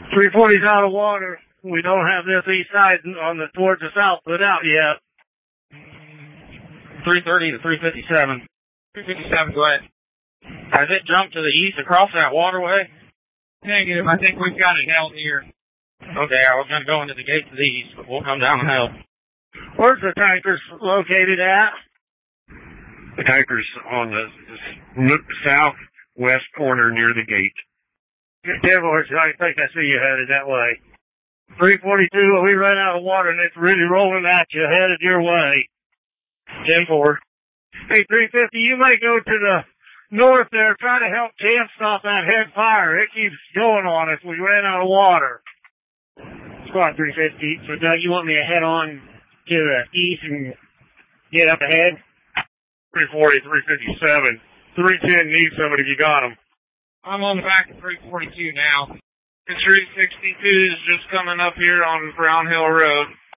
340's out of water. We don't have this east side on the towards the south put out yet. 330 to 357. 357, go ahead. Has it jumped to the east across that waterway? Negative. I think we've got it held here. Okay, I was going to go into the gate to the east, but we'll come down and help. Where's the tankers located at? The tanker's on the southwest corner near the gate. Good deal, I think I see you headed that way. 342, we ran out of water and it's really rolling at you, headed your way. 10-4. Hey, 350, you may go to the north there, try to help Tim stop that head fire. It keeps going on us. We ran out of water. Squad 350, so Doug, you want me to head on to the east and get up ahead? 340, 357. 310 needs somebody if you got them. I'm on the back of 342 now. 362 is just coming up here on Brown Hill Road.